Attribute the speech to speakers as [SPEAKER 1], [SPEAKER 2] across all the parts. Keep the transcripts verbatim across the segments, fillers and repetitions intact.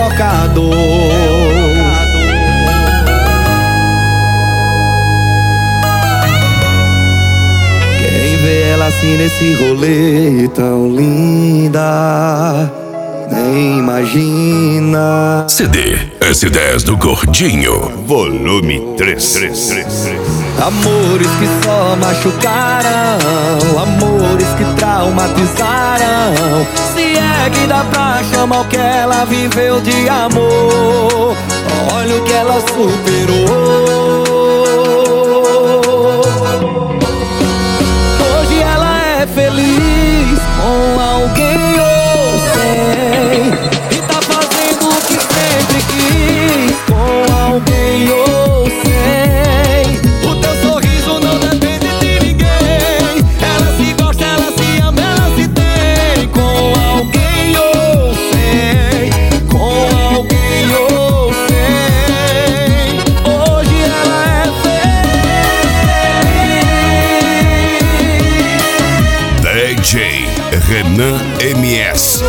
[SPEAKER 1] trocador. Quem vê ela assim nesse rolê tão linda, nem imagina.
[SPEAKER 2] C D S dez do Gordinho, volume três.
[SPEAKER 1] Amores que só machucaram, amores que traumatizaram. Se é que dá pra chamar o que ela viveu de amor, olha o que ela superou. Hoje ela é feliz com alguém ou sem, e tá fazendo o que sempre quis com alguém ou sem. O teu sorriso não depende de ninguém. Ela se gosta, ela se ama, ela se tem com alguém ou sem, com alguém ou sem. Hoje ela é feliz. D
[SPEAKER 2] J Renan M S.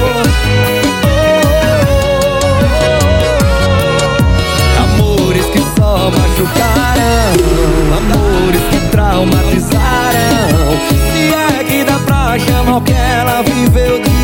[SPEAKER 1] Amores que só machucaram, amores que traumatizaram. Se é que dá pra chamar o que ela viveu de